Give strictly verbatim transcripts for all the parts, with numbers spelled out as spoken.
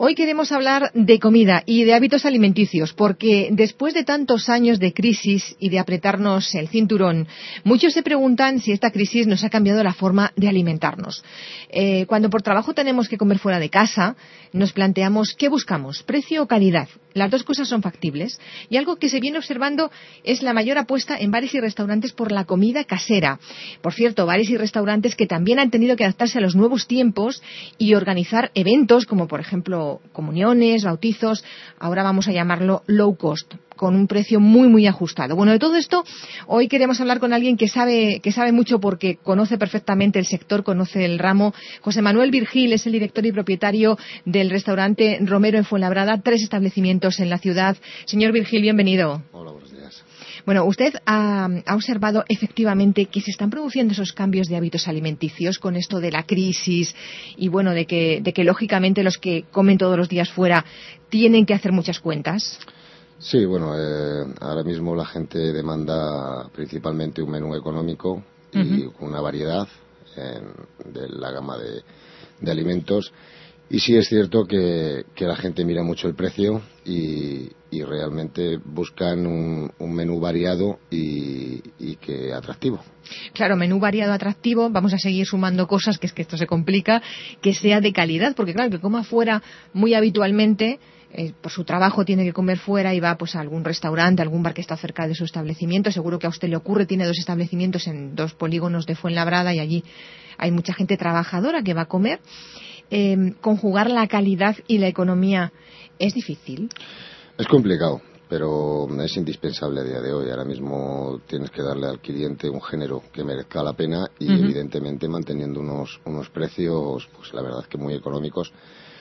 Hoy queremos hablar de comida y de hábitos alimenticios, porque después de tantos años de crisis y de apretarnos el cinturón, muchos se preguntan si esta crisis nos ha cambiado la forma de alimentarnos. Eh, cuando por trabajo tenemos que comer fuera de casa, nos planteamos ¿qué buscamos? ¿Precio o calidad? Las dos cosas son factibles. Y algo que se viene observando es la mayor apuesta en bares y restaurantes por la comida casera. Por cierto, bares y restaurantes que también han tenido que adaptarse a los nuevos tiempos y organizar eventos como, por ejemplo, comuniones, bautizos, ahora vamos a llamarlo low cost, con un precio muy, muy ajustado. Bueno, de todo esto, hoy queremos hablar con alguien que sabe, que sabe mucho porque conoce perfectamente el sector, conoce el ramo. José Manuel Virgil es el director y propietario del restaurante Romero en Fuenlabrada, tres establecimientos en la ciudad. Señor Virgil, bienvenido. Hola, buenos días. Bueno, usted ha, ha observado efectivamente que se están produciendo esos cambios de hábitos alimenticios con esto de la crisis y, bueno, de que, de que lógicamente los que comen todos los días fuera tienen que hacer muchas cuentas. Sí, bueno, eh, ahora mismo la gente demanda principalmente un menú económico y uh-huh. una variedad en, de la gama de, de alimentos. Y sí es cierto que, que la gente mira mucho el precio y, y realmente buscan un, un menú variado y, y que atractivo. Claro, menú variado, atractivo, vamos a seguir sumando cosas, que es que esto se complica, que sea de calidad, porque claro, que coma fuera muy habitualmente, eh, por su trabajo tiene que comer fuera y va pues a algún restaurante, algún bar que está cerca de su establecimiento, seguro que a usted le ocurre, tiene dos establecimientos en dos polígonos de Fuenlabrada y allí hay mucha gente trabajadora que va a comer. Eh, conjugar la calidad y la economía es difícil. Es complicado, pero es indispensable a día de hoy. Ahora mismo tienes que darle al cliente un género que merezca la pena y uh-huh. evidentemente manteniendo unos, unos precios, pues la verdad que muy económicos,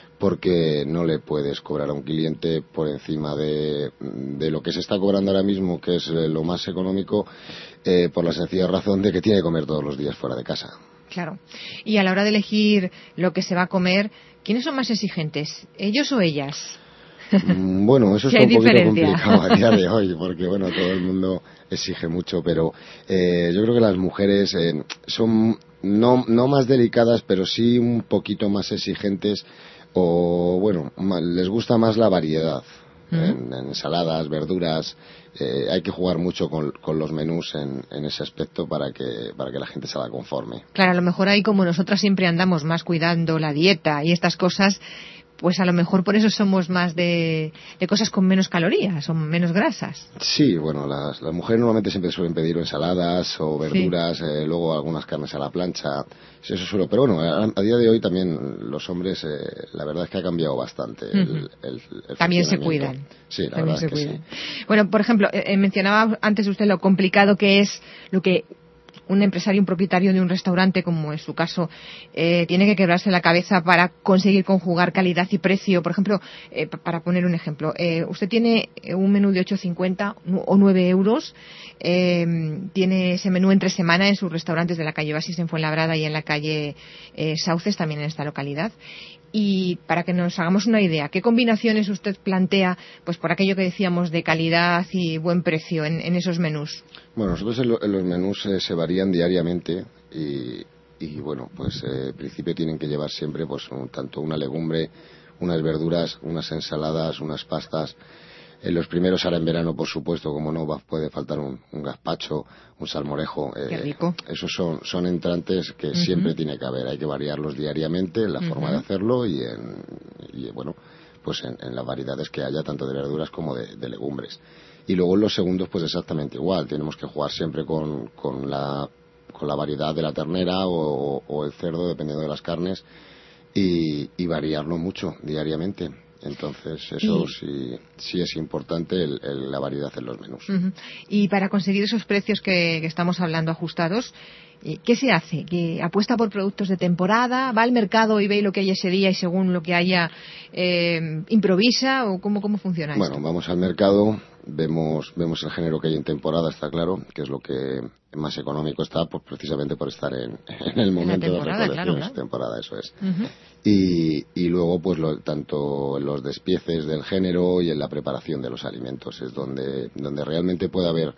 porque no le puedes cobrar a un cliente por encima de, de lo que se está cobrando ahora mismo, que es lo más económico, eh, por la sencilla razón de que tiene que comer todos los días fuera de casa. Claro. Y a la hora de elegir lo que se va a comer, ¿quiénes son más exigentes? ¿Ellos o ellas? Bueno, eso está un poquito complicado a día de hoy, porque bueno, todo el mundo exige mucho, pero eh, yo creo que las mujeres eh, son no, no más delicadas, pero sí un poquito más exigentes, o bueno, les gusta más la variedad. En, en ensaladas, verduras, eh, hay que jugar mucho con, con los menús en, en ese aspecto para que para que la gente salga conforme. Claro, a lo mejor ahí como nosotras siempre andamos más cuidando la dieta y estas cosas, pues a lo mejor por eso somos más de, de cosas con menos calorías o menos grasas. Sí, bueno, las, las mujeres normalmente siempre suelen pedir ensaladas o verduras, sí. eh, luego algunas carnes a la plancha, eso suelo. Pero bueno, a, a día de hoy también los hombres, eh, la verdad es que ha cambiado bastante. Uh-huh. el, el, el también se cuidan. Sí, la también verdad se es que cuidan. sí. Bueno, por ejemplo, eh, mencionaba antes usted lo complicado que es lo que un empresario, un propietario de un restaurante, como en su caso, eh, tiene que quebrarse la cabeza para conseguir conjugar calidad y precio. Por ejemplo, eh, para poner un ejemplo, eh, usted tiene un menú de ocho cincuenta o nueve euros, eh, tiene ese menú entre semana en sus restaurantes de la calle Oasis en Fuenlabrada y en la calle eh, Sauces, también en esta localidad. Y para que nos hagamos una idea, ¿qué combinaciones usted plantea, pues por aquello que decíamos de calidad y buen precio en, en esos menús? Bueno, nosotros en, lo, en los menús eh, se varían diariamente y, y bueno, pues eh, en principio tienen que llevar siempre pues un, tanto una legumbre, unas verduras, unas ensaladas, unas pastas. En los primeros, ahora en verano, por supuesto, como no, va, puede faltar un, un gazpacho, un salmorejo. Qué rico. Eh, esos son, son entrantes que uh-huh. siempre tiene que haber. Hay que variarlos diariamente en la uh-huh. forma de hacerlo y, en, y bueno, pues en, en las variedades que haya, tanto de verduras como de, de legumbres. Y luego en los segundos, pues exactamente igual. Tenemos que jugar siempre con, con, la, con la variedad de la ternera o, o el cerdo, dependiendo de las carnes, y, y variarlo mucho diariamente. Entonces, eso y, sí, sí es importante, el, el, la variedad en los menús. Uh-huh. Y para conseguir esos precios que, que estamos hablando ajustados, ¿qué se hace? ¿Que apuesta por productos de temporada? ¿Va al mercado y ve lo que hay ese día y según lo que haya eh, improvisa? ¿O cómo, cómo funciona bueno, esto? Bueno, vamos al mercado, vemos vemos el género que hay en temporada, está claro, que es lo que más económico está, pues precisamente por estar en, en el momento en de recolección, claro, claro. temporada, eso es. Uh-huh. Y, y luego, pues lo, tanto en los despieces del género y en la preparación de los alimentos es donde, donde realmente puede haber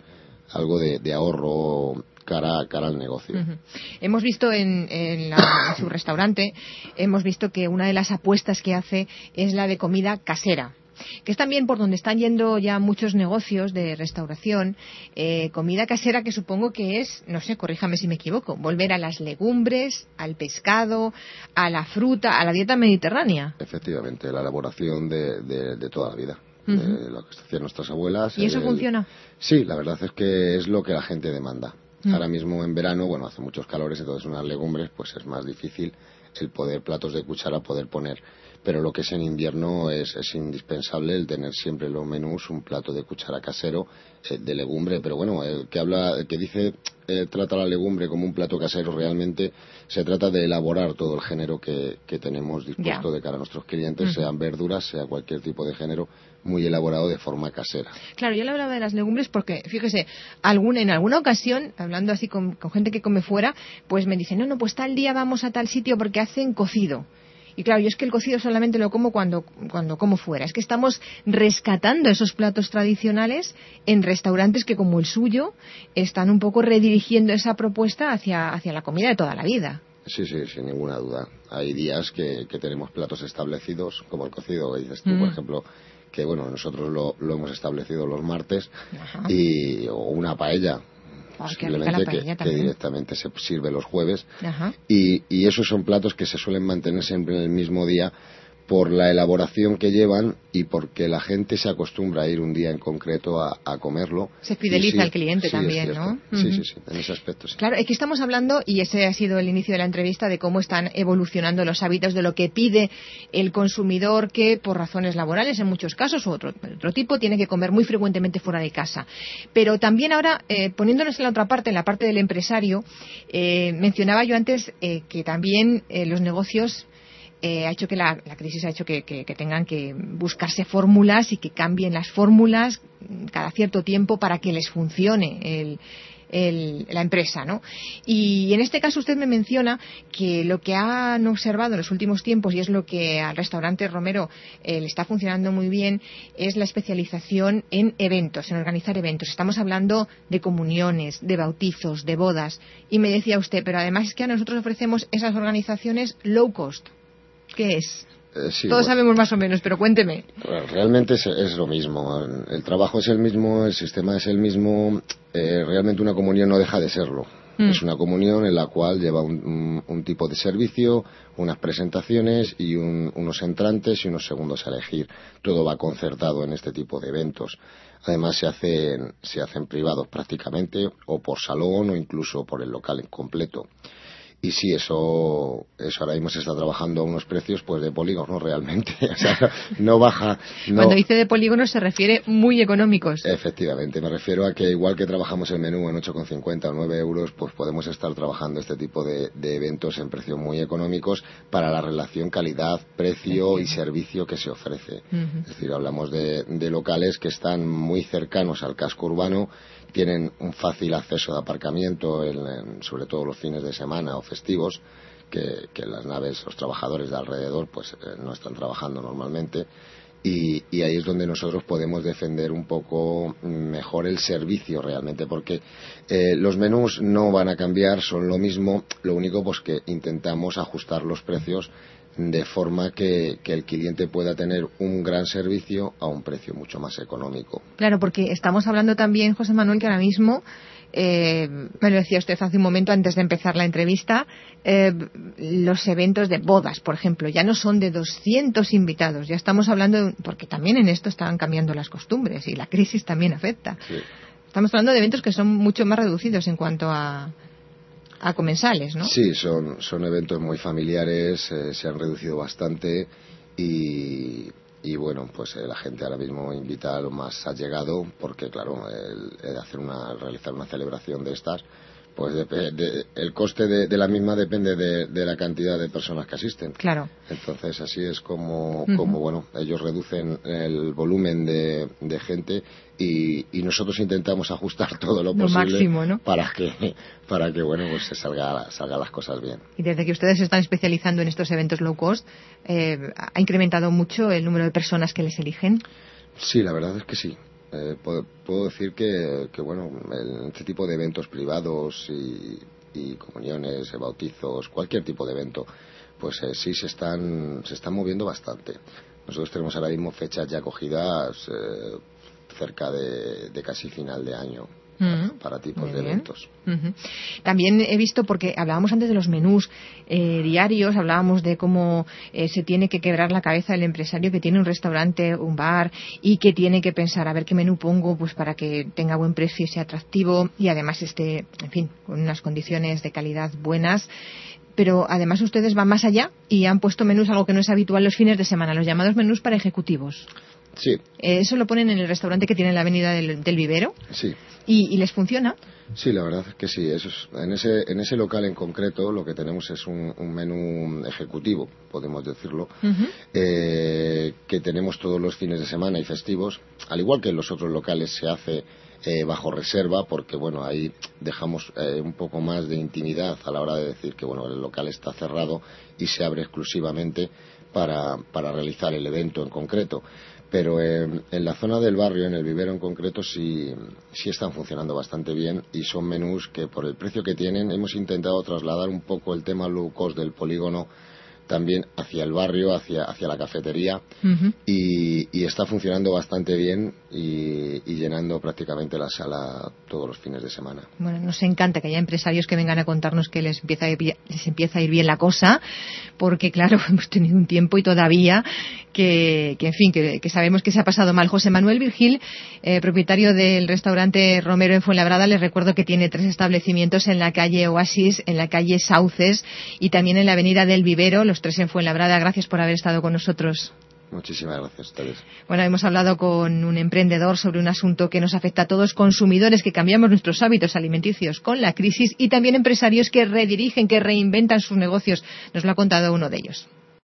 algo de, de ahorro cara, cara al negocio. Uh-huh. Hemos visto en, en, la, en su restaurante, hemos visto que una de las apuestas que hace es la de comida casera, que es también por donde están yendo ya muchos negocios de restauración, eh, comida casera que supongo que es, no sé, corríjame si me equivoco, volver a las legumbres, al pescado, a la fruta, a la dieta mediterránea. Efectivamente, la elaboración de, de, de toda la vida. Uh-huh. De lo que hacían nuestras abuelas. ¿Y eso el, funciona? Sí, la verdad es que es lo que la gente demanda. Uh-huh. Ahora mismo en verano, bueno, hace muchos calores, entonces unas legumbres pues es más difícil el poder, platos de cuchara, poder poner. Pero lo que es en invierno es, es indispensable el tener siempre en los menús un plato de cuchara casero eh, de legumbre. Pero bueno, el que habla, el que dice eh, trata la legumbre como un plato casero, realmente se trata de elaborar todo el género que, que tenemos dispuesto yeah. de cara a nuestros clientes, uh-huh. sean verduras, sea cualquier tipo de género, muy elaborado de forma casera. Claro, yo le hablaba de las legumbres porque, fíjese, algún, en alguna ocasión, hablando así con, con gente que come fuera, pues me dicen, no, no, pues tal día vamos a tal sitio porque hacen cocido. Y claro, yo es que el cocido solamente lo como cuando, cuando como fuera. Es que estamos rescatando esos platos tradicionales en restaurantes que, como el suyo, están un poco redirigiendo esa propuesta hacia, hacia la comida de toda la vida. Sí, sí, sin ninguna duda. Hay días que, que tenemos platos establecidos, como el cocido, que dices tú, mm. por ejemplo, que bueno, nosotros lo, lo hemos establecido los martes, y o una paella. Oh, simplemente que, que directamente se sirve los jueves. Y, y esos son platos que se suelen mantener siempre en el mismo día por la elaboración que llevan y porque la gente se acostumbra a ir un día en concreto a, a comerlo. Se fideliza sí, al cliente sí, también, ¿no? Uh-huh. Sí, sí, sí, en ese aspecto sí. Claro, aquí estamos hablando, y ese ha sido el inicio de la entrevista, de cómo están evolucionando los hábitos, de lo que pide el consumidor que, por razones laborales en muchos casos, o otro, otro tipo, tiene que comer muy frecuentemente fuera de casa. Pero también ahora, eh, poniéndonos en la otra parte, en la parte del empresario, eh, mencionaba yo antes eh, que también eh, los negocios Eh, ha hecho que la, la crisis ha hecho que, que, que tengan que buscarse fórmulas y que cambien las fórmulas cada cierto tiempo para que les funcione el, el, la empresa, ¿no? Y en este caso usted me menciona que lo que han observado en los últimos tiempos, y es lo que al restaurante Romero eh, le está funcionando muy bien, es la especialización en eventos, en organizar eventos. Estamos hablando de comuniones, de bautizos, de bodas. Y me decía usted, pero además es que a nosotros ofrecemos esas organizaciones low cost. ¿Qué es? Eh, sí, Todos bueno, sabemos más o menos, pero cuénteme. Realmente es, es lo mismo. El trabajo es el mismo, el sistema es el mismo. Eh, realmente una comunión no deja de serlo. Mm. Es una comunión en la cual lleva un, un, un tipo de servicio, unas presentaciones y un, unos entrantes y unos segundos a elegir. Todo va concertado en este tipo de eventos. Además se hacen, se hacen privados prácticamente, o por salón o incluso por el local en completo. Y sí, eso, eso ahora mismo se está trabajando a unos precios pues de polígono realmente. O sea, no baja. No... Cuando dice de polígonos se refiere muy económicos. Efectivamente, me refiero a que igual que trabajamos el menú en ocho con cincuenta o nueve euros, pues podemos estar trabajando este tipo de, de eventos en precios muy económicos para la relación calidad-precio y servicio que se ofrece. Uh-huh. Es decir, hablamos de, de locales que están muy cercanos al casco urbano, tienen un fácil acceso de aparcamiento, en, en, sobre todo los fines de semana o festivos, que, que las naves, los trabajadores de alrededor, pues eh, no están trabajando normalmente, y, y ahí es donde nosotros podemos defender un poco mejor el servicio realmente, porque eh, los menús no van a cambiar, son lo mismo, lo único pues que intentamos ajustar los precios de forma que, que el cliente pueda tener un gran servicio a un precio mucho más económico. Claro, porque estamos hablando también, José Manuel, que ahora mismo, eh, me lo decía usted hace un momento antes de empezar la entrevista, eh, los eventos de bodas, por ejemplo, ya no son de doscientos invitados, ya estamos hablando, de, porque también en esto están cambiando las costumbres y la crisis también afecta. Sí. Estamos hablando de eventos que son mucho más reducidos en cuanto a a comensales, ¿no? Sí, son, son eventos muy familiares, eh, se han reducido bastante y, y bueno, pues eh, la gente ahora mismo invita a lo más allegado porque, claro, el, el hacer una, realizar una celebración de estas, pues de, de, el coste de, de la misma depende de, de la cantidad de personas que asisten. Claro. Entonces así es como, uh-huh. como bueno, ellos reducen el volumen de, de gente y, y nosotros intentamos ajustar todo lo, lo posible máximo, ¿no? para que para que bueno pues se salga salgan las cosas bien. Y desde que ustedes se están especializando en estos eventos low cost, eh, ¿ha incrementado mucho el número de personas que les eligen? Sí, la verdad es que sí. Eh, puedo, puedo decir que, que bueno, en este tipo de eventos privados y, y comuniones, bautizos, cualquier tipo de evento, pues eh, sí se están, se están moviendo bastante. Nosotros tenemos ahora mismo fechas ya cogidas eh, cerca de, de casi final de año. Uh-huh. Para tipos de eventos. Uh-huh. También he visto, porque hablábamos antes de los menús eh, diarios, hablábamos de cómo eh, se tiene que quebrar la cabeza el empresario que tiene un restaurante, un bar, y que tiene que pensar a ver qué menú pongo pues para que tenga buen precio y sea atractivo y además esté, en fin, con unas condiciones de calidad buenas. Pero además ustedes van más allá y han puesto menús, algo que no es habitual los fines de semana, los llamados menús para ejecutivos. Sí. ¿Eso lo ponen en el restaurante que tiene en la avenida del, del Vivero? Sí. ¿Y, ¿Y les funciona? Sí, la verdad es que sí. Eso es, en, ese, en ese local en concreto lo que tenemos es un, un menú ejecutivo, podemos decirlo, uh-huh. eh, que tenemos todos los fines de semana y festivos. Al igual que en los otros locales se hace eh, bajo reserva, porque bueno, ahí dejamos eh, un poco más de intimidad a la hora de decir que bueno, el local está cerrado y se abre exclusivamente para, para realizar el evento en concreto. Pero eh, en la zona del barrio, en el Vivero en concreto, sí, sí están funcionando bastante bien y son menús que por el precio que tienen hemos intentado trasladar un poco el tema low cost del polígono también hacia el barrio, hacia, hacia la cafetería uh-huh. y, y está funcionando bastante bien y, y llenando prácticamente la sala todos los fines de semana. Bueno, nos encanta que haya empresarios que vengan a contarnos que les empieza a ir, les empieza a ir bien la cosa, porque claro, hemos tenido un tiempo y todavía que, que en fin, que, que sabemos que se ha pasado mal. José Manuel Virgil, eh, propietario del restaurante Romero en Fuenlabrada, les recuerdo que tiene tres establecimientos en la calle Oasis, en la calle Sauces y también en la avenida del Vivero, los tres en Fuenlabrada. Gracias por haber estado con nosotros. Muchísimas gracias a ustedes. Bueno, hemos hablado con un emprendedor sobre un asunto que nos afecta a todos, consumidores que cambiamos nuestros hábitos alimenticios con la crisis y también empresarios que redirigen, que reinventan sus negocios. Nos lo ha contado uno de ellos.